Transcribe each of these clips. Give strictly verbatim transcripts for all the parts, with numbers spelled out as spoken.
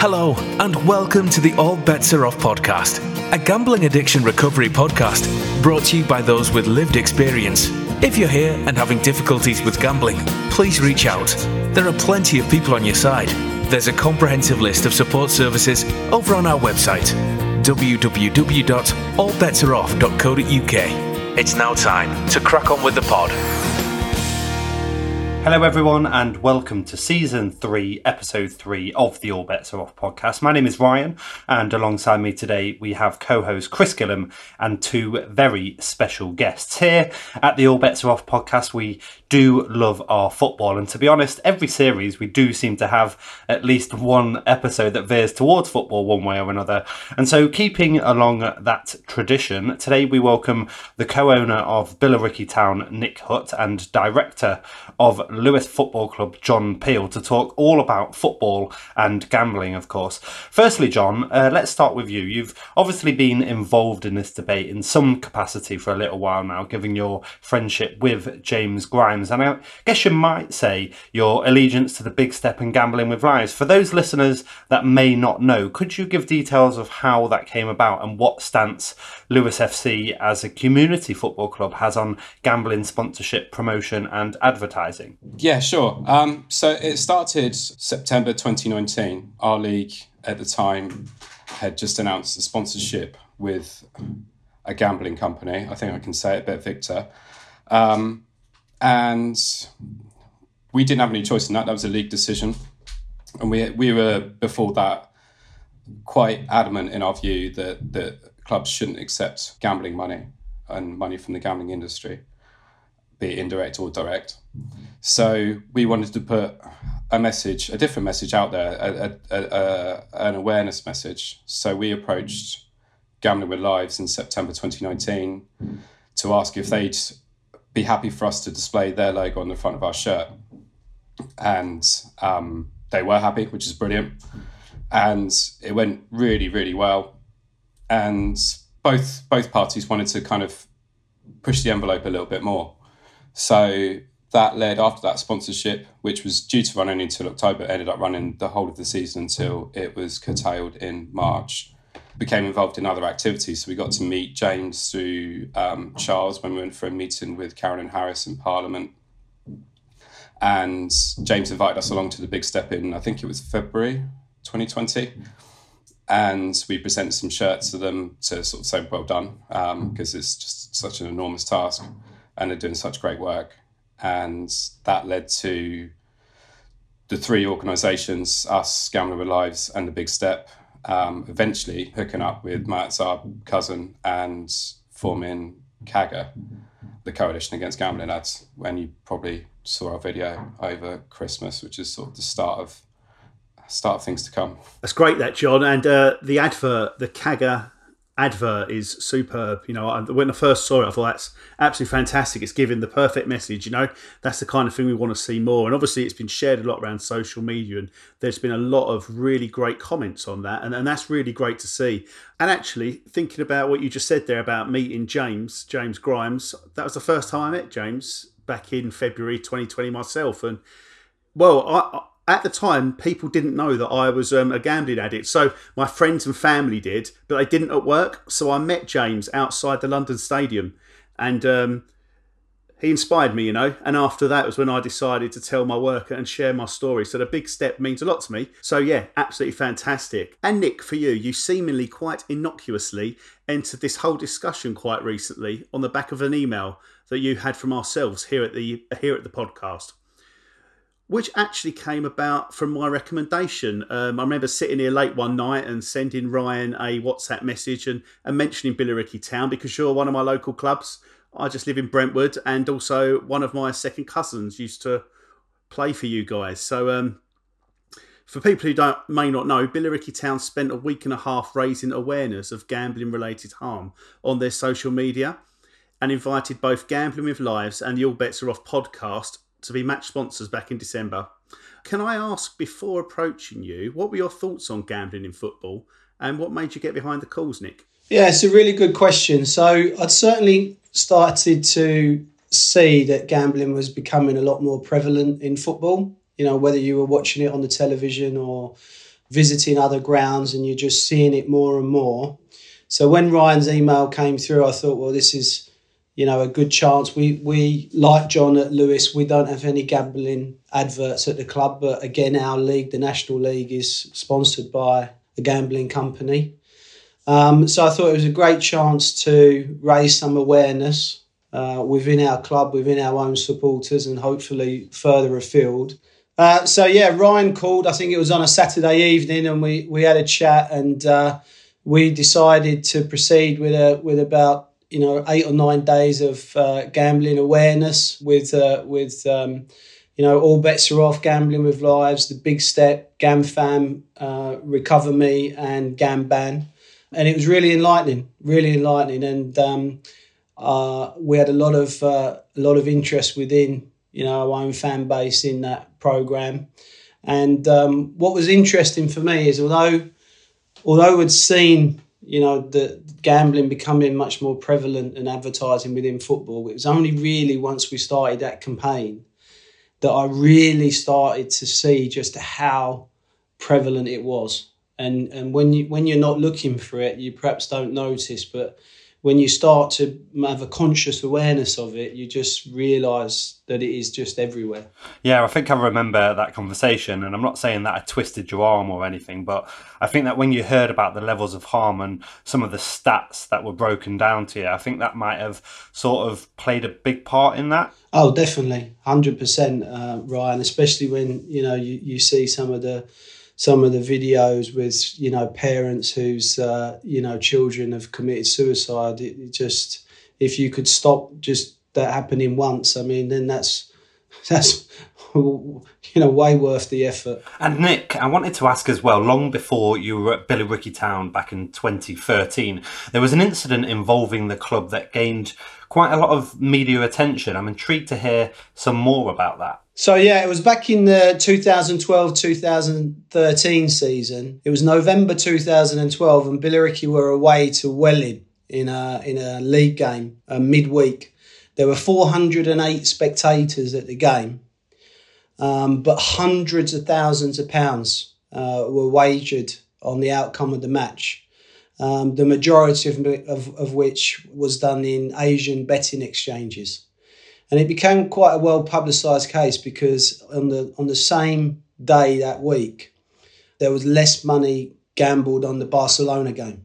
Hello, and welcome to the All Bets Are Off podcast, a gambling addiction recovery podcast brought to you by those with lived experience. If you're here and having difficulties with gambling, please reach out. There are plenty of people on your side. There's a comprehensive list of support services over on our website, w w w dot all bets are off dot co dot u k. It's now time to crack on with the pod. Hello everyone and welcome to season three, episode three of the All Bets Are Off podcast. My name is Ryan and alongside me today we have co-host Chris Gillam and two very special guests. Here at the All Bets Are Off podcast we do love our football, and to be honest, every series we do seem to have at least one episode that veers towards football one way or another. And so keeping along that tradition, today we welcome the co-owner of Billericay Town, Nick Hutt, and director of Lewes Football Club, John Peel, to talk all about football and gambling, of course. Firstly, John, uh, let's start with you. You've obviously been involved in this debate in some capacity for a little while now, given your friendship with James Grimes, and I guess you might say your allegiance to the Big Step and Gambling with Lives. For those listeners that may not know, could you give details of how that came about and what stance Lewes F C as a community football club has on gambling sponsorship, promotion and advertising? Yeah, sure. Um, so it started September twenty nineteen. Our league at the time had just announced a sponsorship with a gambling company. I think I can say it, Bet Victor. Um, and we didn't have any choice in that. That was a league decision. And we we were, before that, quite adamant in our view that, that clubs shouldn't accept gambling money and money from the gambling industry, be it indirect or direct. So we wanted to put a message, a different message out there, a, a, a, an awareness message. So we approached Gambling with Lives in September twenty nineteen to ask if they'd be happy for us to display their logo on the front of our shirt. And um, they were happy, which is brilliant. And it went really, really well. And both both parties wanted to kind of push the envelope a little bit more. So that led, after that sponsorship, which was due to run only until October, ended up running the whole of the season until it was curtailed in March. Became involved in other activities. So we got to meet James through um, Charles when we went for a meeting with Carolyn Harris in Parliament. And James invited us along to the Big Step in, I think it was February twenty twenty. And we presented some shirts to them to sort of say, well done, because um, it's just such an enormous task and they're doing such great work. And that led to the three organisations, us, Gambling with Lives and the Big Step, um, eventually hooking up with Matt's our cousin and forming C A G A, the Coalition Against Gambling Lads, when you probably saw our video over Christmas, which is sort of the start of start of things to come. That's great, that, John. And uh, the advert, the C A G A advert is superb. You know, when I first saw it, I thought that's absolutely fantastic. It's giving the perfect message. You know, that's the kind of thing we want to see more. And obviously it's been shared a lot around social media and there's been a lot of really great comments on that. And, and that's really great to see. And actually, thinking about what you just said there about meeting James, James Grimes, that was the first time I met James back in February twenty twenty myself. And well, I... At the time, people didn't know that I was um, a gambling addict. So my friends and family did, but they didn't at work. So I met James outside the London Stadium and um, he inspired me, you know. And after that was when I decided to tell my work and share my story. So the Big Step means a lot to me. So yeah, absolutely fantastic. And Nick, for you, you seemingly quite innocuously entered this whole discussion quite recently on the back of an email that you had from ourselves here at the here at the podcast, which actually came about from my recommendation. Um, I remember sitting here late one night and sending Ryan a WhatsApp message and, and mentioning Billericay Town because you're one of my local clubs. I just live in Brentwood and also one of my second cousins used to play for you guys. So um, for people who don't may not know, Billericay Town spent a week and a half raising awareness of gambling-related harm on their social media and invited both Gambling with Lives and the All Bets Are Off podcast to be match sponsors back in December. Can I ask, before approaching you, what were your thoughts on gambling in football and what made you get behind the cause, Nick? Yeah, it's a really good question. So I'd certainly started to see that gambling was becoming a lot more prevalent in football. You know, whether you were watching it on the television or visiting other grounds, and you're just seeing it more and more. So when Ryan's email came through, I thought, well, this is, you know, a good chance. We, we like John at Lewes, we don't have any gambling adverts at the club, but again, our league, the National League, is sponsored by a gambling company. Um, so I thought it was a great chance to raise some awareness uh, within our club, within our own supporters, and hopefully further afield. Uh, so yeah, Ryan called, I think it was on a Saturday evening, and we, we had a chat, and uh, we decided to proceed with a, with about, you know, eight or nine days of uh, gambling awareness with, uh, with um, you know, All Bets Are Off, Gambling with Lives, The Big Step, GamFam, uh, Recover Me, and GamBan. And it was really enlightening, really enlightening. And um, uh, we had a lot of uh, a lot of interest within, you know, our own fan base in that programme. And um, what was interesting for me is although although we'd seen, you know, the gambling becoming much more prevalent and advertising within football, it was only really once we started that campaign that I really started to see just how prevalent it was. And and when you when you're not looking for it, you perhaps don't notice, but when you start to have a conscious awareness of it, you just realise that it is just everywhere. Yeah, I think I remember that conversation, and I'm not saying that I twisted your arm or anything, but I think that when you heard about the levels of harm and some of the stats that were broken down to you, I think that might have sort of played a big part in that. Oh, definitely, one hundred percent, uh, Ryan, especially when, you know, you, you see some of the some of the videos with, you know, parents whose, uh, you know, children have committed suicide. It, it just, if you could stop just that happening once, I mean, then that's, that's, you know, way worth the effort. And Nick, I wanted to ask as well, long before you were at Billericay Town back in twenty thirteen, there was an incident involving the club that gained quite a lot of media attention. I'm intrigued to hear some more about that. So, yeah, it was back in the twenty twelve twenty thirteen season. It was November two thousand twelve, and Billericay were away to Welling in a, in a league game, uh, midweek. There were four hundred eight spectators at the game, um, but hundreds of thousands of pounds uh, were wagered on the outcome of the match, um, the majority of, of, of which was done in Asian betting exchanges. And it became quite a well-publicised case because on the on the same day that week, there was less money gambled on the Barcelona game.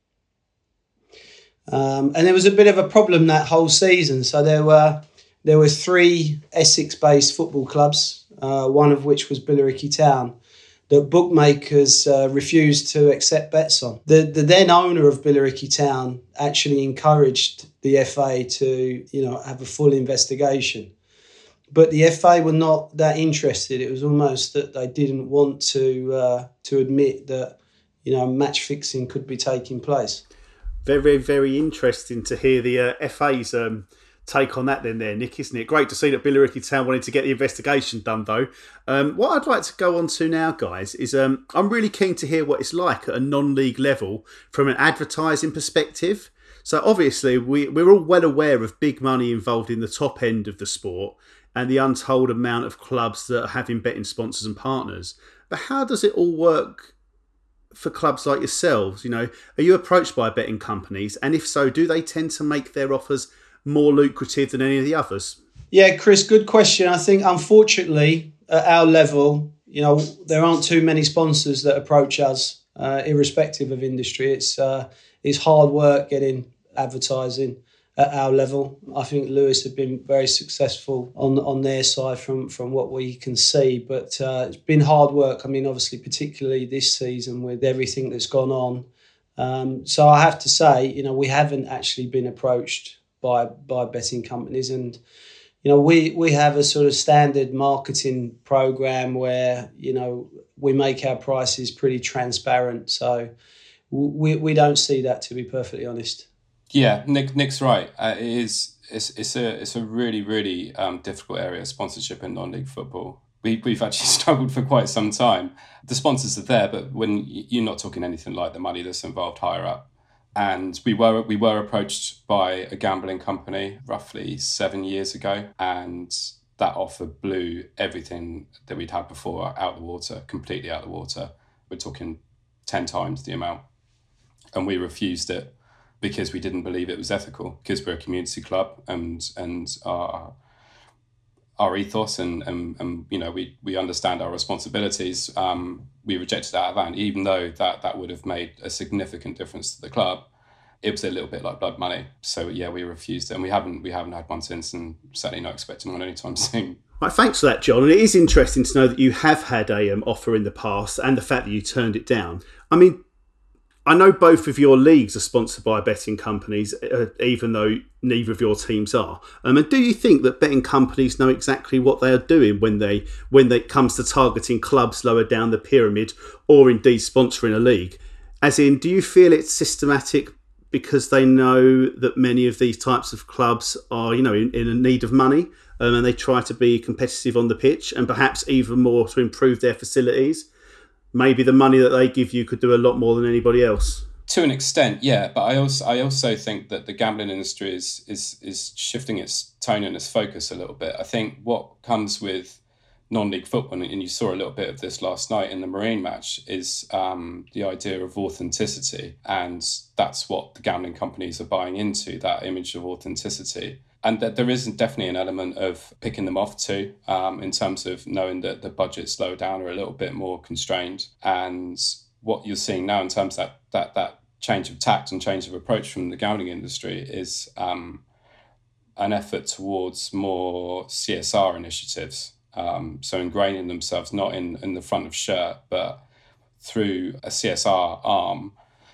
Um, and there was a bit of a problem that whole season. So there were there were three Essex-based football clubs, uh, one of which was Billericay Town, that bookmakers uh, refused to accept bets on. The, the then owner of Billericay Town actually encouraged the F A to, you know, have a full investigation. But the F A were not that interested. It was almost that they didn't want to uh, to admit that, you know, match fixing could be taking place. Very, very interesting to hear the uh, F A's um, take on that then there, Nick, isn't it? Great to see that Billericay Town wanted to get the investigation done, though. Um, what I'd like to go on to now, guys, is um, I'm really keen to hear what it's like at a non-league level from an advertising perspective. So obviously, we, we're all well aware of big money involved in the top end of the sport and the untold amount of clubs that are having betting sponsors and partners. But how does it all work for clubs like yourselves? You know, are you approached by betting companies? And if so, do they tend to make their offers more lucrative than any of the others? Yeah, Chris, good question. I think, unfortunately, at our level, you know, there aren't too many sponsors that approach us, uh, irrespective of industry. It's uh, it's hard work getting advertising at our level. I think Lewes have been very successful on on their side from, from what we can see, but uh, it's been hard work. I mean, obviously, particularly this season with everything that's gone on. Um, so I have to say, you know, we haven't actually been approached by by betting companies, and you know, we we have a sort of standard marketing program where, you know, we make our prices pretty transparent. So we we don't see that, to be perfectly honest. Yeah, Nick Nick's right. Uh, it is it's it's a it's a really really um, difficult area of sponsorship in non-league football. We we've actually struggled for quite some time. The sponsors are there, but when you're not talking anything like the money that's involved higher up. And we were we were approached by a gambling company roughly seven years ago, and that offer blew everything that we'd had before out the water, completely out the water. We're talking ten times the amount. And we refused it because we didn't believe it was ethical, because we're a community club and and our our ethos and and, and you know we we understand our responsibilities. Um, we rejected that out of hand, even though that that would have made a significant difference to the club. It was a little bit like blood money. So yeah, we refused it, and we haven't we haven't had one since, and certainly not expecting one anytime soon. Right, thanks for that, John. And it is interesting to know that you have had a um, offer in the past, and the fact that you turned it down. I mean, I know both of your leagues are sponsored by betting companies, uh, even though neither of your teams are. Um, and do you think that betting companies know exactly what they are doing when they when it comes to targeting clubs lower down the pyramid, or indeed sponsoring a league? As in, do you feel it's systematic because they know that many of these types of clubs are, you know, in, in need of money, um, and they try to be competitive on the pitch, and perhaps even more to improve their facilities? Maybe the money that they give you could do a lot more than anybody else. To an extent, yeah. But I also I also think that the gambling industry is is is shifting its tone and its focus a little bit. I think what comes with non-league football, and you saw a little bit of this last night in the Marine match, is um, the idea of authenticity. And that's what the gambling companies are buying into, that image of authenticity. And that there is definitely an element of picking them off too, um, in terms of knowing that the budgets lower down are a little bit more constrained. And what you're seeing now in terms of that that that change of tact and change of approach from the gambling industry is um, an effort towards more C S R initiatives. Um, so ingraining themselves not in, in the front of shirt, but through a C S R arm,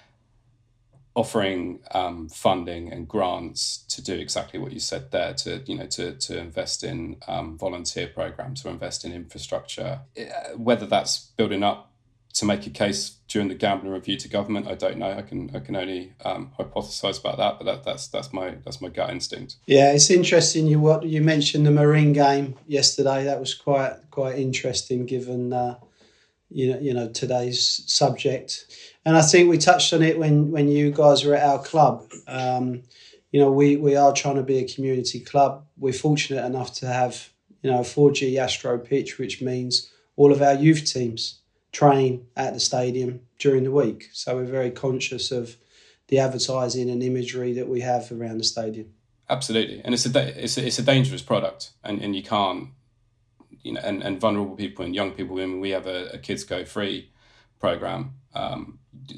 offering um, funding and grants to do exactly what you said there, to you know to to invest in um, volunteer programs or invest in infrastructure. Whether that's building up to make a case during the gambling review to government, I don't know. I can I can only um, hypothesize about that, but that, that's that's my that's my gut instinct. Yeah, it's interesting. You what you mentioned the Marine game yesterday. That was quite quite interesting, given uh, you know you know today's subject. And I think we touched on it when, when you guys were at our club. Um, you know, we, we are trying to be a community club. We're fortunate enough to have, you know, a four G Astro pitch, which means all of our youth teams train at the stadium during the week. So we're very conscious of the advertising and imagery that we have around the stadium. Absolutely. And it's a, it's a, it's a dangerous product, and, and you can't, you know, and, and vulnerable people and young people, when we have a, a Kids Go Free program, um,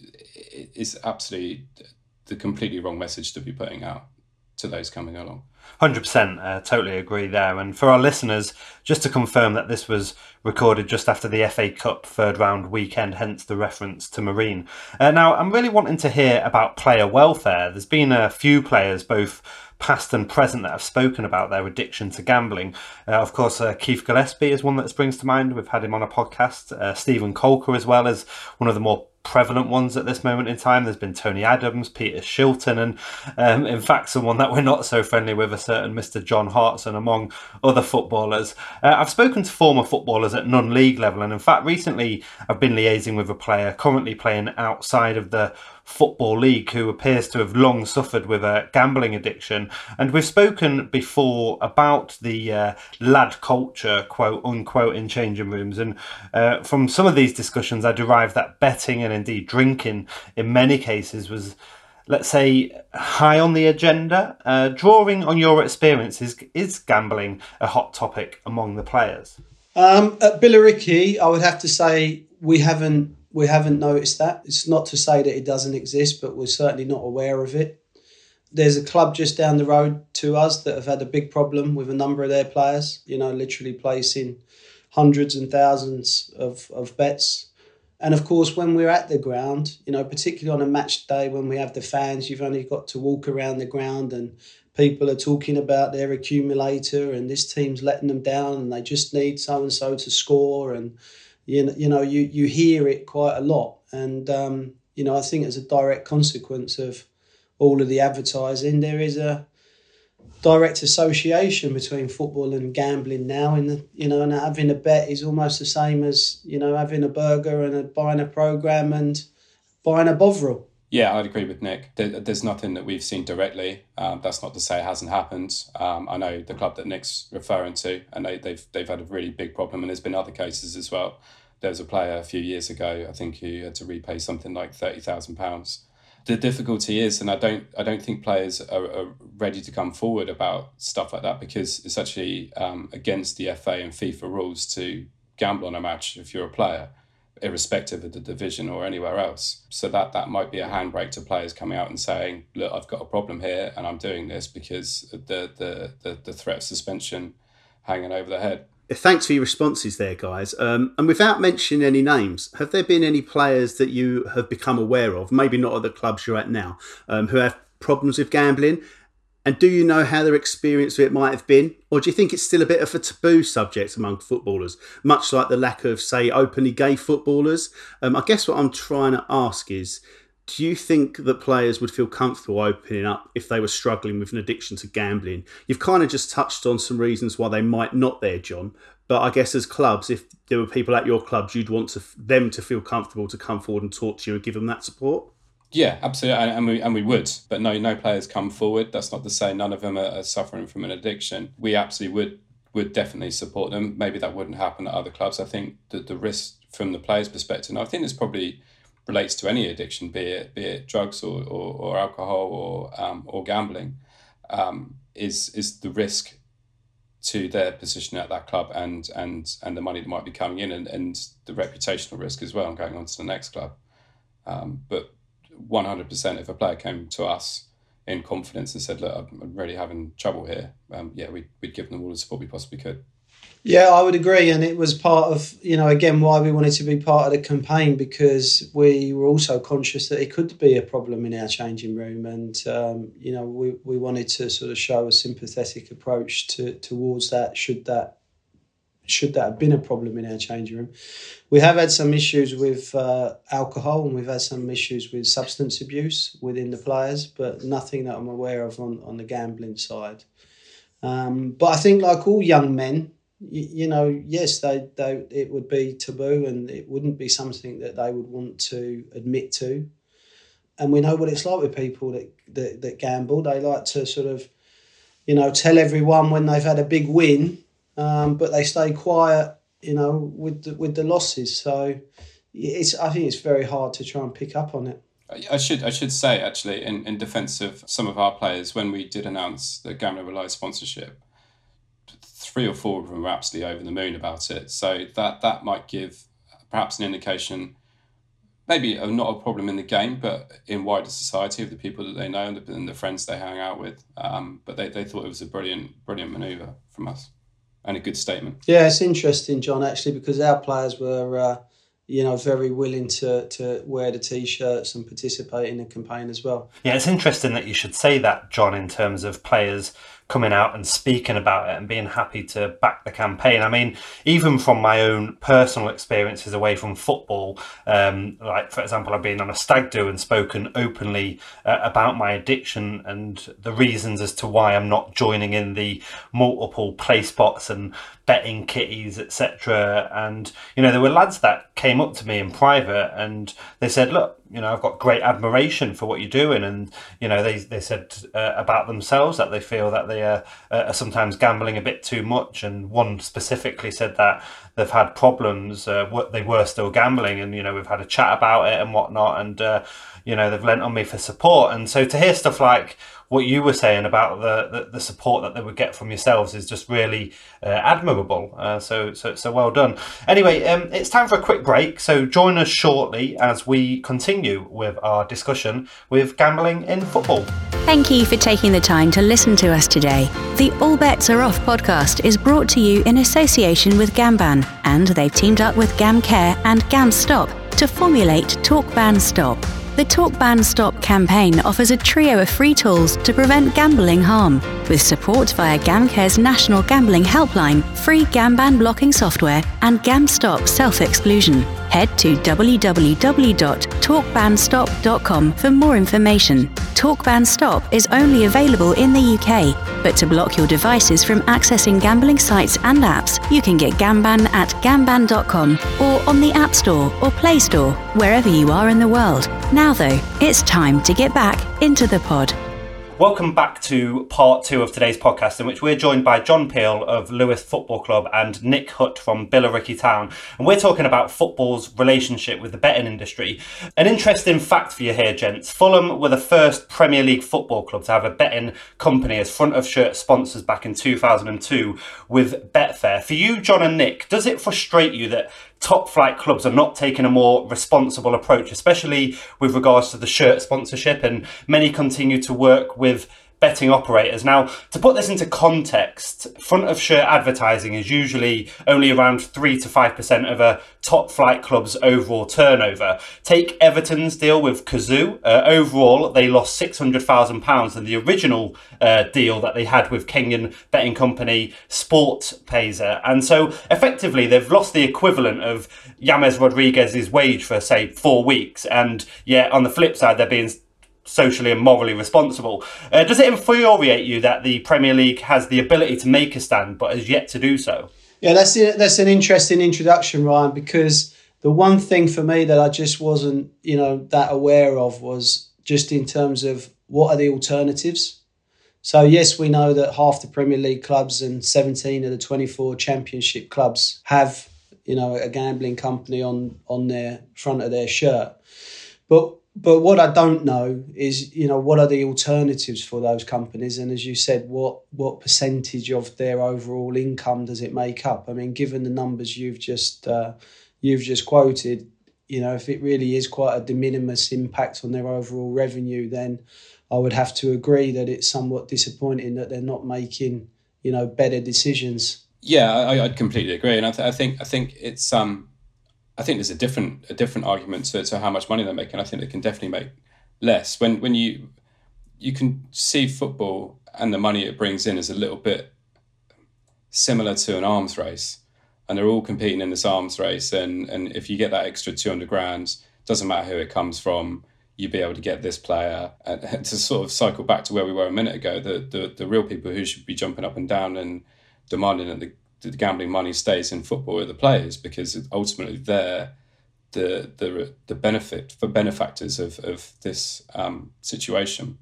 is absolutely the completely wrong message to be putting out to those coming along. one hundred percent, uh, totally agree there. And for our listeners, just to confirm that this was recorded just after the F A Cup third round weekend, hence the reference to Marine. Uh, now, I'm really wanting to hear about player welfare. There's been a few players, both past and present, that have spoken about their addiction to gambling. Uh, of course, uh, Keith Gillespie is one that springs to mind. We've had him on a podcast. Uh, Stephen Colker as well as one of the more prevalent ones at this moment in time. There's been Tony Adams, Peter Shilton, and um, in fact someone that we're not so friendly with, a certain Mister John Hartson, among other footballers. Uh, I've spoken to former footballers at non-league level, and in fact recently I've been liaising with a player currently playing outside of the Football League who appears to have long suffered with a gambling addiction. And we've spoken before about the uh, lad culture, quote unquote, in changing rooms, and uh, from some of these discussions I derived that betting and indeed drinking in many cases was, let's say, high on the agenda. Uh, drawing on your experiences, is gambling a hot topic among the players? Um, at Billericay, I would have to say we haven't we haven't noticed that. It's not to say that it doesn't exist, but we're certainly not aware of it. There's a club just down the road to us that have had a big problem with a number of their players, you know, literally placing hundreds and thousands of, of bets. And of course, when we're at the ground, you know, particularly on a match day when we have the fans, you've only got to walk around the ground and people are talking about their accumulator and this team's letting them down and they just need so-and-so to score. And, you know, you know, you, you hear it quite a lot. And, um, you know, I think as a direct consequence of all of the advertising, there is a direct association between football and gambling now. In the, you know, and having a bet is almost the same as, you know, having a burger and a, buying a program and buying a Bovril. Yeah, I'd agree with Nick. There, there's nothing that we've seen directly. Um, that's not to say it hasn't happened. Um, I know the club that Nick's referring to, and they, they've they've had a really big problem, and there's been other cases as well there was a player a few years ago, I think, who had to repay something like thirty thousand pounds. The difficulty is, and I don't I don't think players are, are ready to come forward about stuff like that, because it's actually um, against the F A and FIFA rules to gamble on a match if you're a player, irrespective of the division or anywhere else. So that that might be a handbrake to players coming out and saying, look, I've got a problem here and I'm doing this because of the the the, the threat of suspension hanging over their head. Thanks for your responses there, guys. Um, and without mentioning any names, have there been any players that you have become aware of, maybe not at the clubs you're at now, um, who have problems with gambling? And do you know how their experience with it might have been? Or do you think it's still a bit of a taboo subject among footballers, much like the lack of, say, openly gay footballers? Um, I guess what I'm trying to ask is, do you think that players would feel comfortable opening up if they were struggling with an addiction to gambling? You've kind of just touched on some reasons why they might not there, John. But I guess as clubs, if there were people at your clubs, you'd want to, them to feel comfortable to come forward and talk to you and give them that support? Yeah, absolutely, and we and we would. But no, no players come forward. That's not to say none of them are, are suffering from an addiction. We absolutely would would definitely support them. Maybe that wouldn't happen at other clubs. I think that the risk from the players' perspective, and I think this probably relates to any addiction, be it be it drugs or or, or alcohol or um, or gambling, um, is is the risk to their position at that club and and and the money that might be coming in, and, and the reputational risk as well, and going on to the next club. Um, but one hundred percent, if a player came to us in confidence and said, look, I'm really having trouble here, um, yeah, we'd, we'd give them all the support we possibly could. Yeah, I would agree. And it was part of, you know, again, why we wanted to be part of the campaign, because we were also conscious that it could be a problem in our changing room. And, um, you know, we, we wanted to sort of show a sympathetic approach to towards that, should that should that have been a problem in our changing room. We have had some issues with uh, alcohol, and we've had some issues with substance abuse within the players, but nothing that I'm aware of on, on the gambling side. Um, but I think, like all young men, you, you know, yes, they, they it would be taboo, and it wouldn't be something that they would want to admit to. And we know what it's like with people that, that, that gamble. They like to sort of, you know, tell everyone when they've had a big win, Um, but they stay quiet, you know, with the, with the losses. So it's I think it's very hard to try and pick up on it. I should I should say, actually, in, in defence of some of our players, when we did announce the Gambling With Lies sponsorship, three or four of them were absolutely over the moon about it. So that, that might give perhaps an indication, maybe not a problem in the game, but in wider society, of the people that they know and the, and the friends they hang out with. Um, but they, they thought it was a brilliant, brilliant manoeuvre from us. And a good statement. Yeah, it's interesting, John, actually, because our players were, uh, you know, very willing to to wear the T-shirts and participate in the campaign as well. Yeah, it's interesting that you should say that, John, in terms of players coming out and speaking about it and being happy to back the campaign. I mean, even from my own personal experiences away from football, um, like, for example, I've been on a stag do and spoken openly uh, about my addiction and the reasons as to why I'm not joining in the multiple play spots and betting kitties, et cetera. And, you know, there were lads that came up to me in private and they said, look, you know, I've got great admiration for what you're doing. And, you know, they, they said uh, about themselves that they feel that they are, uh, are sometimes gambling a bit too much. And one specifically said that they've had problems, uh, they were still gambling. And, you know, we've had a chat about it and whatnot. And, uh, you know, they've lent on me for support. And so to hear stuff like what you were saying about the, the, the support that they would get from yourselves is just really uh, admirable. Uh, so, so so well done. Anyway, um, it's time for a quick break. So join us shortly as we continue with our discussion with gambling in football. Thank you for taking the time to listen to us today. The All Bets Are Off podcast is brought to you in association with Gamban, and they've teamed up with GamCare and GamStop to formulate TalkBan Stop. The TalkBan Stop campaign offers a trio of free tools to prevent gambling harm, with support via GamCare's National Gambling Helpline, free Gamban blocking software, and GamStop self-exclusion. Head to w w w dot talk ban stop dot com for more information. TalkBan Stop is only available in the U K, but to block your devices from accessing gambling sites and apps, you can get Gamban at gamban dot com or on the App Store or Play Store, wherever you are in the world. Now though, it's time to get back into the pod. Welcome back to part two of today's podcast, in which we're joined by John Peel of Lewes Football Club and Nick Hutt from Billericay Town. And we're talking about football's relationship with the betting industry. An interesting fact for you here, gents. Fulham were the first Premier League football club to have a betting company as front of shirt sponsors back in two thousand two with Betfair. For you, John and Nick, does it frustrate you that top flight clubs are not taking a more responsible approach, especially with regards to the shirt sponsorship, and many continue to work with betting operators? Now, to put this into context, front of shirt advertising is usually only around three to five percent of a top flight club's overall turnover. Take Everton's deal with Kazoo. Uh, overall, they lost six hundred thousand pounds in the original uh, deal that they had with Kenyan betting company SportPesa. And so effectively, they've lost the equivalent of James Rodriguez's wage for, say, four weeks. And yet, on the flip side, they're being socially and morally responsible. Uh, does it infuriate you that the Premier League has the ability to make a stand but has yet to do so? Yeah, that's it. That's an interesting introduction, Ryan, because the one thing for me that I just wasn't, you know, that aware of was just in terms of what are the alternatives. So yes, we know that half the Premier League clubs and seventeen of the twenty-four Championship clubs have, you know, a gambling company on on their front of their shirt, but But what I don't know is, you know, what are the alternatives for those companies? And as you said, what what percentage of their overall income does it make up? I mean, given the numbers you've just uh, you've just quoted, you know, if it really is quite a de minimis impact on their overall revenue, then I would have to agree that it's somewhat disappointing that they're not making, you know, better decisions. Yeah, I, I'd completely agree, and I, th- I think I think it's um. I think there's a different a different argument to, to how much money they're making. I think they can definitely make less. When when you you can see football and the money it brings in is a little bit similar to an arms race, and they're all competing in this arms race. And, and if you get that extra two hundred grand, doesn't matter who it comes from, you'd be able to get this player. And to sort of cycle back to where we were a minute ago, the the, the real people who should be jumping up and down and demanding that the the gambling money stays in football are the players, because ultimately they're the the the benefit for benefactors of of this um, situation.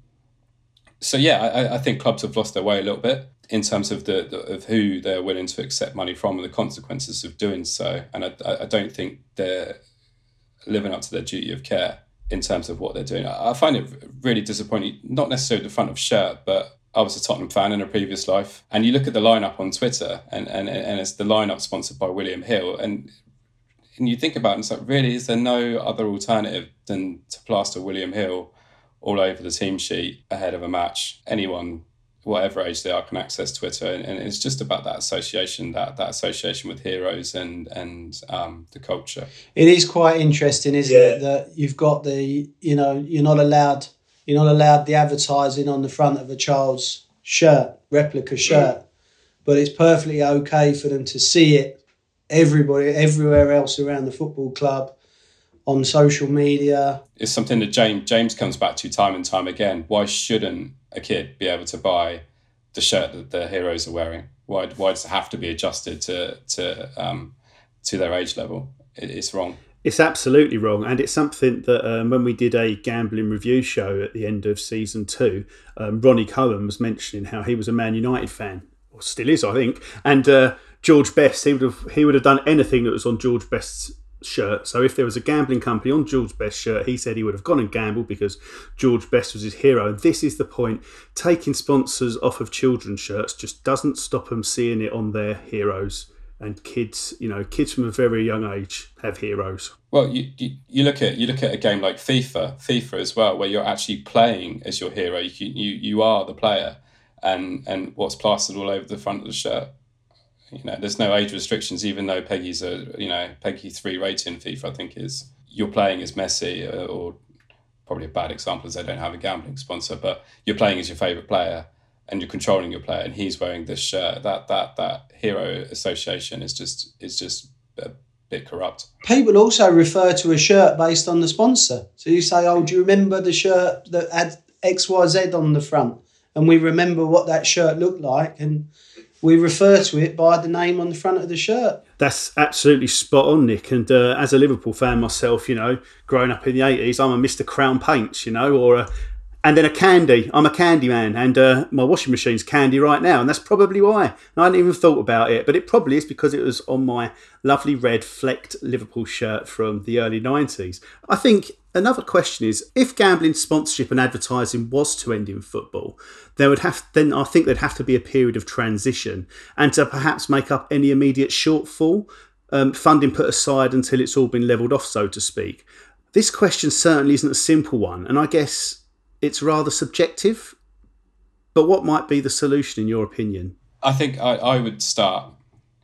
So yeah, I, I think clubs have lost their way a little bit in terms of the, the of who they're willing to accept money from and the consequences of doing so. And I I don't think they're living up to their duty of care in terms of what they're doing. I find it really disappointing, not necessarily the front of shirt, but I was a Tottenham fan in a previous life, and you look at the lineup on Twitter, and and, and it's the lineup sponsored by William Hill, and and you think about it, and it's like, really, is there no other alternative than to plaster William Hill all over the team sheet ahead of a match? Anyone, whatever age they are, can access Twitter, and, and it's just about that association, that that association with heroes and and um, the culture. It is quite interesting, isn't yeah. it, that you've got the, you know, you're not allowed. You're not allowed the advertising on the front of a child's shirt, replica shirt, mm. but it's perfectly okay for them to see it, everybody, everywhere else around the football club, on social media. It's something that James James comes back to time and time again. Why shouldn't a kid be able to buy the shirt that the heroes are wearing? Why why does it have to be adjusted to to um, to their age level? It, it's wrong. It's absolutely wrong, and it's something that um, when we did a gambling review show at the end of season two, um, Ronnie Cohen was mentioning how he was a Man United fan, or still is, I think. And uh, George Best, he would have he would have done anything that was on George Best's shirt. So if there was a gambling company on George Best's shirt, he said he would have gone and gambled because George Best was his hero. And this is the point: taking sponsors off of children's shirts just doesn't stop them seeing it on their heroes. And kids, you know, kids from a very young age have heroes. Well, you, you you look at you look at a game like FIFA, FIFA as well, where you're actually playing as your hero. You you you are the player, and and what's plastered all over the front of the shirt. You know, there's no age restrictions, even though Peggy's a you know Peggy three rating FIFA, I think is. You're playing as Messi, uh, or probably a bad example as they don't have a gambling sponsor, but you're playing as your favourite player. And you're controlling your player, and he's wearing this shirt. That that that hero association is just is just a bit corrupt. People also refer to a shirt based on the sponsor. So you say, "Oh, do you remember the shirt that had X Y Z on the front?" And we remember what that shirt looked like, and we refer to it by the name on the front of the shirt. That's absolutely spot on, Nick. And uh, as a Liverpool fan myself, you know, growing up in the eighties, I'm a Mister Crown Paints, you know, or a And then a candy. I'm a candy man, and uh, my washing machine's candy right now, and that's probably why. And I hadn't even thought about it, but it probably is because it was on my lovely red flecked Liverpool shirt from the early nineties. I think another question is, if gambling sponsorship and advertising was to end in football, there would have then I think there'd have to be a period of transition, and to perhaps make up any immediate shortfall, um, funding put aside until it's all been levelled off, so to speak. This question certainly isn't a simple one, and I guess it's rather subjective, but what might be the solution in your opinion? I think I, I would start,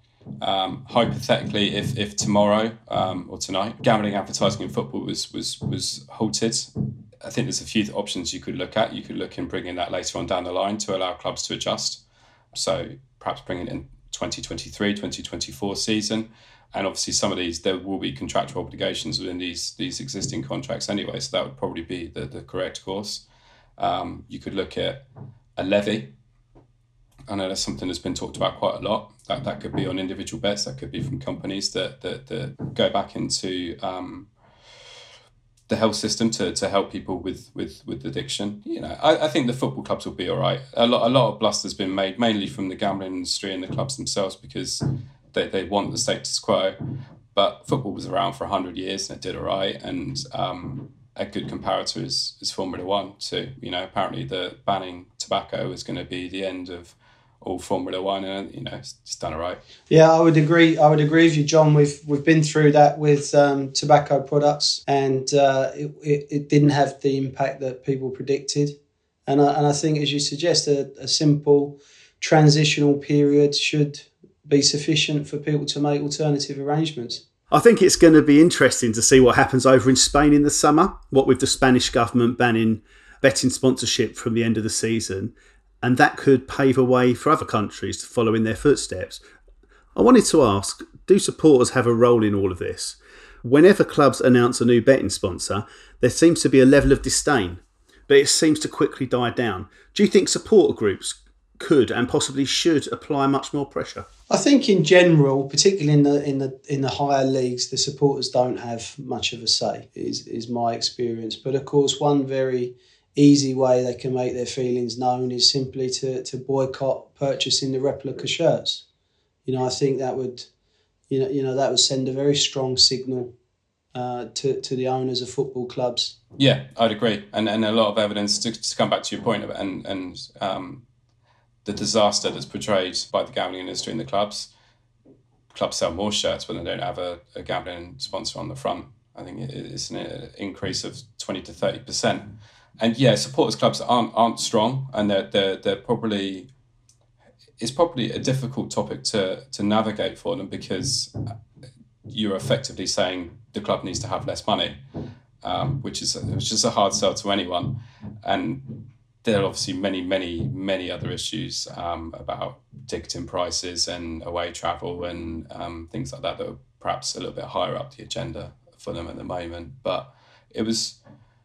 um, hypothetically, if, if tomorrow um, or tonight, gambling advertising in football was, was, was halted. I think there's a few options you could look at. You could look in bringing that later on down the line to allow clubs to adjust. So perhaps bringing it in twenty twenty-three, twenty twenty-four season. And obviously some of these, there will be contractual obligations within these these existing contracts anyway, so that would probably be the, the correct course. Um, you could look at a levy. I know that's something that's been talked about quite a lot. That that could be on individual bets, that could be from companies that that, that go back into um, the health system to, to help people with, with, with addiction. You know, I, I think the football clubs will be all right. A lot a lot of bluster's been made, mainly from the gambling industry and the clubs themselves, because They, they want the status quo, but football was around for one hundred years and it did all right. And um, a good comparator is, is Formula One too. You know, apparently the banning tobacco is going to be the end of all Formula One, and you know, it's, it's done all right. Yeah, I would agree. I would agree with you, John. We've we've been through that with um, tobacco products, and uh, it, it it didn't have the impact that people predicted. And I, and I think, as you suggest, a, a simple transitional period should be sufficient for people to make alternative arrangements. I think it's going to be interesting to see what happens over in Spain in the summer, what with the Spanish government banning betting sponsorship from the end of the season, and that could pave a way for other countries to follow in their footsteps. I wanted to ask, do supporters have a role in all of this? Whenever clubs announce a new betting sponsor, there seems to be a level of disdain, but it seems to quickly die down. Do you think supporter groups could and possibly should apply much more pressure? I think in general, particularly in the in the in the higher leagues, the supporters don't have much of a say, is is my experience. But of course, one very easy way they can make their feelings known is simply to to boycott purchasing the replica shirts. You know, I think that would, you know, you know that would send a very strong signal uh, to to the owners of football clubs. Yeah, I'd agree, and and a lot of evidence to, to come back to your point of it, and and. Um, the disaster that's portrayed by the gambling industry in the clubs. Clubs sell more shirts when they don't have a, a gambling sponsor on the front. I think it's an increase of twenty to thirty percent. And yeah, supporters clubs aren't aren't strong, and they're they're, they're probably, it's probably a difficult topic to, to navigate for them, because you're effectively saying the club needs to have less money, um, which is which is a hard sell to anyone. And there are obviously many, many, many other issues um, about ticketing prices and away travel and um, things like that that are perhaps a little bit higher up the agenda for them at the moment. But it was,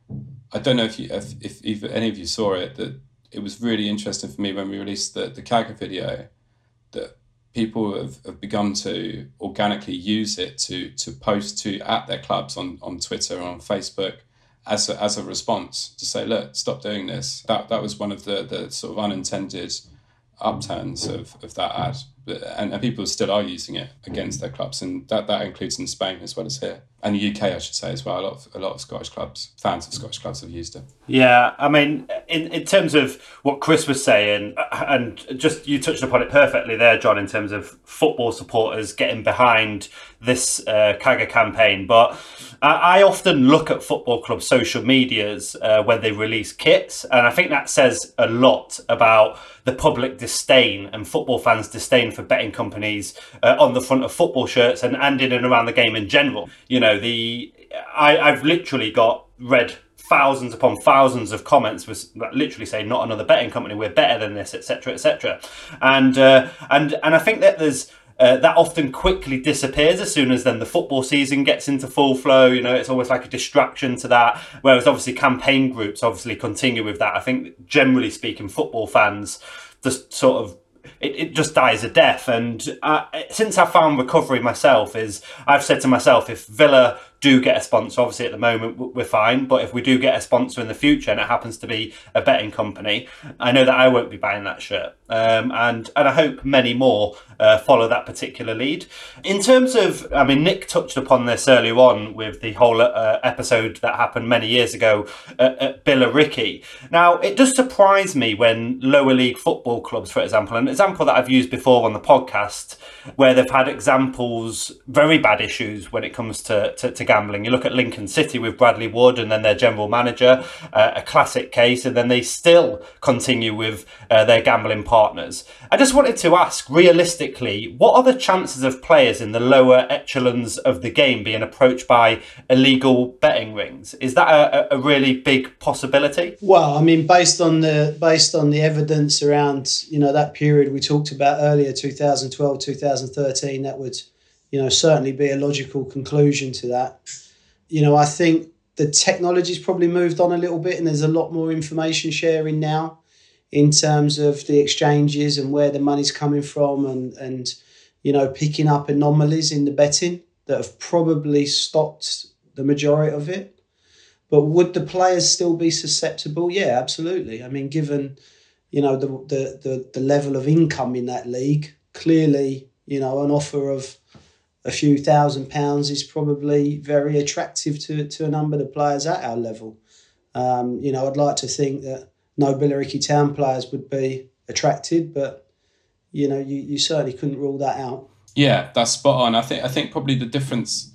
I don't know if you, if, if, if any of you saw it, that it was really interesting for me when we released the, the Kaga video, that people have, have begun to organically use it to to post to at their clubs on, on Twitter or on Facebook, as a, as a response to say, look, stop doing this. That that was one of the, the sort of unintended upturns of, of that ad. And, and people still are using it against their clubs. And that, that includes in Spain as well as here. And the U K, I should say, as well. A lot of, a lot of Scottish clubs, fans of Scottish clubs have used it. Yeah, I mean, in, in terms of what Chris was saying, and just you touched upon it perfectly there, John, in terms of football supporters getting behind this uh, Kaga campaign. But I, I often look at football club social medias uh, when they release kits, and I think that says a lot about the public disdain and football fans' disdain for betting companies uh, on the front of football shirts and, and in and around the game in general. You know, the I, I've literally got read thousands upon thousands of comments was literally saying, not another betting company, we're better than this, etc, etc. And uh, and and I think that there's uh, that often quickly disappears as soon as then the football season gets into full flow. You know, it's always like a distraction to that, whereas obviously campaign groups obviously continue with that. I think generally speaking, football fans just sort of It, it just dies a death. And uh, since I found recovery myself, is I've said to myself, if Villa do get a sponsor, obviously at the moment we're fine, but if we do get a sponsor in the future and it happens to be a betting company, I know that I won't be buying that shirt. Um, and, and I hope many more uh, follow that particular lead. In terms of, I mean, Nick touched upon this earlier on with the whole uh, episode that happened many years ago at, at Billericay. Now, it does surprise me when lower league football clubs, for example, an example that I've used before on the podcast, where they've had examples, very bad issues when it comes to, to, to gambling. You look at Lincoln City with Bradley Wood and then their general manager, uh, a classic case, and then they still continue with uh, their gambling partners. I just wanted to ask, realistically, what are the chances of players in the lower echelons of the game being approached by illegal betting rings? Is that a, a really big possibility? Well, I mean, based on the based on the evidence around, you know, that period we talked about earlier, two thousand twelve, two thousand thirteen, that would, you know, certainly be a logical conclusion to that. You know, I think the technology's probably moved on a little bit and there's a lot more information sharing now in terms of the exchanges and where the money's coming from and, and you know, picking up anomalies in the betting that have probably stopped the majority of it. But would the players still be susceptible? Yeah, absolutely. I mean, given, you know, the the the, the level of income in that league, clearly, you know, an offer of a few thousand pounds is probably very attractive to, to a number of the players at our level. Um, you know, I'd like to think that no Billericay Town players would be attracted, but, you know, you, you certainly couldn't rule that out. Yeah, that's spot on. I think I think probably the difference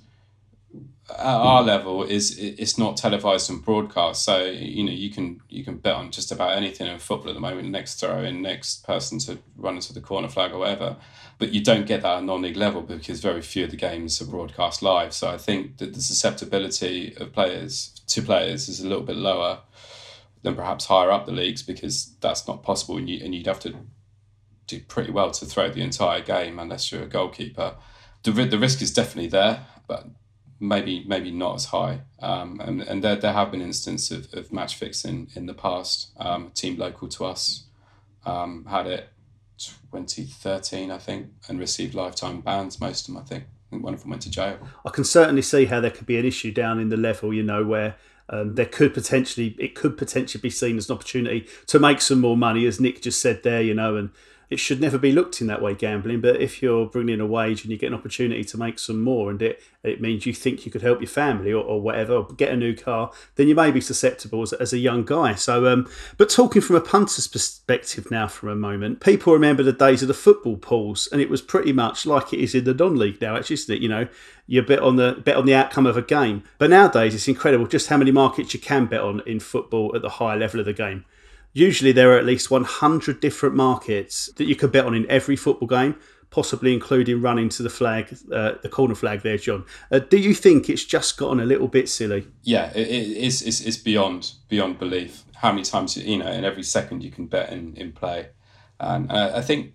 at our level is it's not televised and broadcast. So, you know, you can you can bet on just about anything in football at the moment, next throw in, next person to run into the corner flag or whatever. But you don't get that at non-league level because very few of the games are broadcast live. So I think that the susceptibility of players to players is a little bit lower than perhaps higher up the leagues because that's not possible and, you, and you'd have to do pretty well to throw the entire game unless you're a goalkeeper. The, the risk is definitely there, but maybe maybe not as high. Um, and and there, there have been instances of, of match fixing in the past. Um, a team local to us um, had it twenty thirteen, I think, and received lifetime bans, most of them, I think. I think one of them went to jail. I can certainly see how there could be an issue down in the level, you know, where um, there could potentially, it could potentially be seen as an opportunity to make some more money, as Nick just said there, you know, and it should never be looked in that way, gambling. But if you're bringing in a wage and you get an opportunity to make some more and it, it means you think you could help your family or, or whatever, or get a new car, then you may be susceptible as, as a young guy. So, um, but talking from a punter's perspective now for a moment, people remember the days of the football pools, and it was pretty much like it is in the non-league now, actually, isn't it? You know, you bet on the bet on the outcome of a game. But nowadays, it's incredible just how many markets you can bet on in football at the higher level of the game. Usually there are at least one hundred different markets that you could bet on in every football game, possibly including running to the flag, uh, the corner flag there, John. Uh, do you think it's just gotten a little bit silly? Yeah, it, it is. It's, it's beyond beyond belief. How many times, you know, in every second you can bet in, in play. And uh, I think,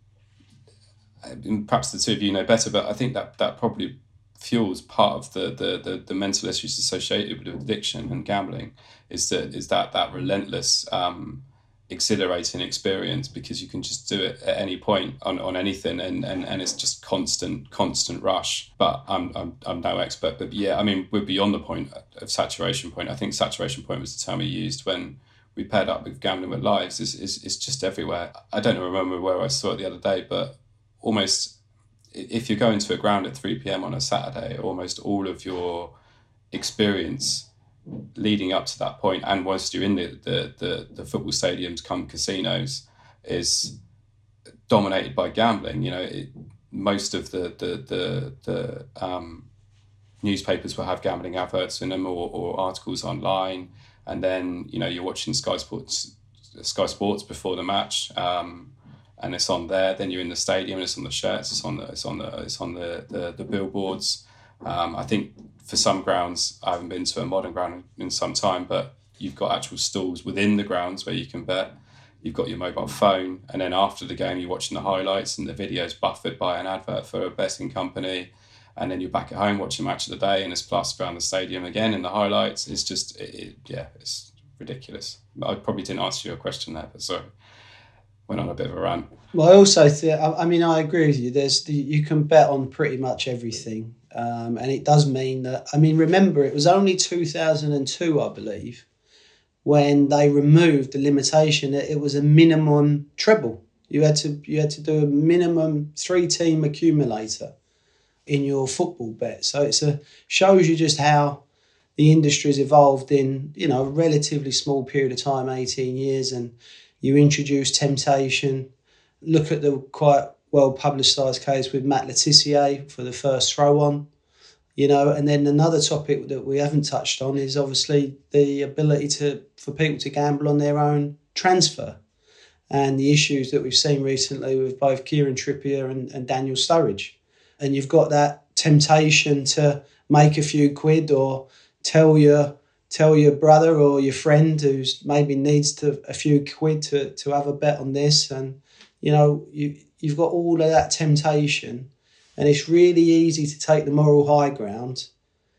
perhaps the two of you know better, but I think that, that probably fuels part of the, the, the, the mental issues associated with addiction and gambling. Is that is that that relentless, um, exhilarating experience because you can just do it at any point on, on anything and, and, and it's just constant constant rush. But I'm I'm I'm no expert, but yeah, I mean we're beyond the point of saturation point. I think saturation point was the term we used when we paired up with Gambling with Lives. Is is it's just everywhere. I don't remember where I saw it the other day, but almost if you're going to a ground at three p.m. on a Saturday, almost all of your experience leading up to that point and whilst you're in the, the, the, the football stadiums come casinos is dominated by gambling. You know, it, most of the the the, the um, newspapers will have gambling adverts in them or, or articles online, and then you know you're watching Sky Sports Sky Sports before the match, um, and it's on there. Then you're in the stadium and it's on the shirts, it's on the it's on the it's on the the, the billboards. Um, I think for some grounds, I haven't been to a modern ground in some time, but you've got actual stalls within the grounds where you can bet. You've got your mobile phone, and then after the game, you're watching the highlights and the video's buffered by an advert for a betting company. And then you're back at home watching Match of the Day and it's plastered around the stadium again in the highlights. It's just, it, it, yeah, it's ridiculous. I probably didn't answer your question there, but sorry. Went on a bit of a rant. Well, I also think, I mean, I agree with you. There's the, you can bet on pretty much everything. Um, and it does mean that, I mean, remember, it was only two thousand two, I believe, when they removed the limitation that it was a minimum treble. You had to you had to do a minimum three-team accumulator in your football bet. So it's a shows you just how the industry's evolved in, you know, a relatively small period of time, eighteen years, and you introduce temptation. Look at the quite well-publicised case with Matt Letitia for the first throw-on, you know, and then another topic that we haven't touched on is obviously the ability to for people to gamble on their own transfer and the issues that we've seen recently with both Kieran Trippier and, and Daniel Sturridge. And you've got that temptation to make a few quid or tell your tell your brother or your friend who's maybe needs to a few quid to, to have a bet on this. And, you know, you, you've got all of that temptation, and it's really easy to take the moral high ground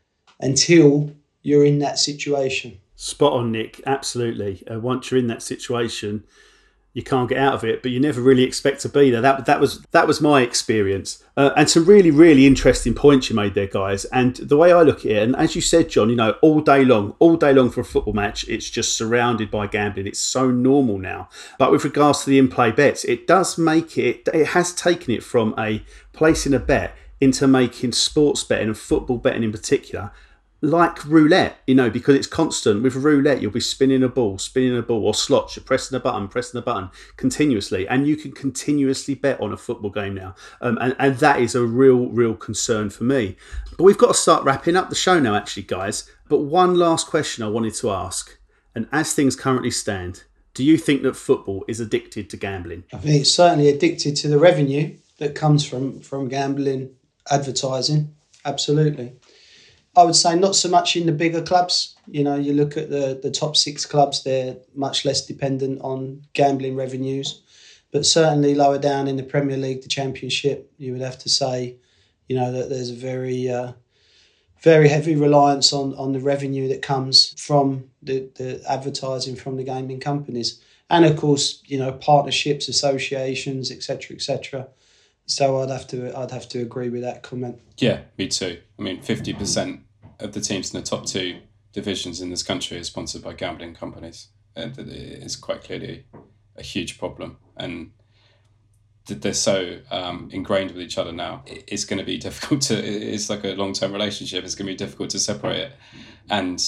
until you're in that situation. Spot on, Nick. Absolutely. Uh, once you're in that situation, you can't get out of it, but you never really expect to be there. That that was that was my experience. Uh, and some really, really interesting points you made there, guys. And the way I look at it, and as you said, John, you know, all day long, all day long for a football match, it's just surrounded by gambling. It's so normal now. But with regards to the in-play bets, it does make it, it has taken it from a placing a bet into making sports betting and football betting in particular like roulette, you know, because it's constant. With roulette, you'll be spinning a ball, spinning a ball, or slots. You're pressing a button, pressing a button continuously, and you can continuously bet on a football game now. Um, and, and that is a real, real concern for me. But we've got to start wrapping up the show now, actually, guys. But one last question I wanted to ask, and as things currently stand, do you think that football is addicted to gambling? I think it's certainly addicted to the revenue that comes from, from gambling advertising. Absolutely. I would say not so much in the bigger clubs. You know, you look at the, the top six clubs, they're much less dependent on gambling revenues. But certainly lower down in the Premier League, the Championship, you would have to say, you know, that there's a very, uh, very heavy reliance on, on the revenue that comes from the, the advertising from the gaming companies. And of course, you know, partnerships, associations, et cetera, et cetera. So I'd have to I'd have to agree with that comment. Yeah, me too. I mean, fifty percent of the teams in the top two divisions in this country are sponsored by gambling companies. And it is quite clearly a huge problem. And they're so um, ingrained with each other now. It's going to be difficult to, it's like a long-term relationship. It's going to be difficult to separate it. And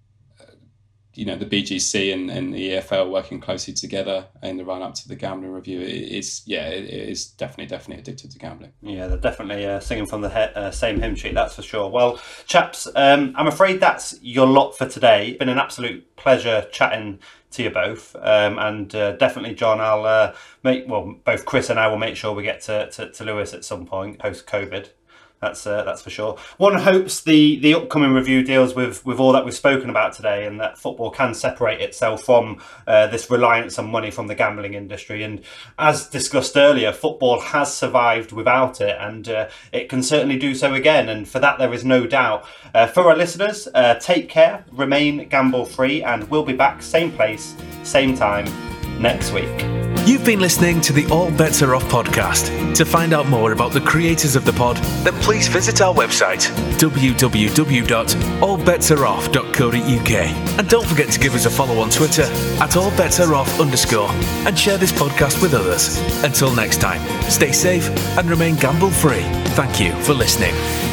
you know, the B G C and, and the E F L working closely together in the run up to the gambling review. It is, yeah, it is definitely, definitely addicted to gambling. Yeah, they're definitely uh, singing from the he- uh, same hymn sheet, that's for sure. Well, chaps, um, I'm afraid that's your lot for today. It's been an absolute pleasure chatting to you both. Um, and uh, definitely, John, I'll uh, make, well, both Chris and I will make sure we get to, to, to Lewis at some point post-COVID. That's uh, that's for sure. One hopes the, the upcoming review deals with, with all that we've spoken about today, and that football can separate itself from uh, this reliance on money from the gambling industry. And as discussed earlier, football has survived without it, and uh, it can certainly do so again. And for that, there is no doubt. Uh, for our listeners, uh, take care, remain gamble free, and we'll be back same place, same time next week. You've been listening to the All Bets Are Off podcast. To find out more about the creators of the pod, then please visit our website, w w w dot all bets are off dot co dot u k. And don't forget to give us a follow on Twitter at allbetsareoff underscore and share this podcast with others. Until next time, stay safe and remain gamble free. Thank you for listening.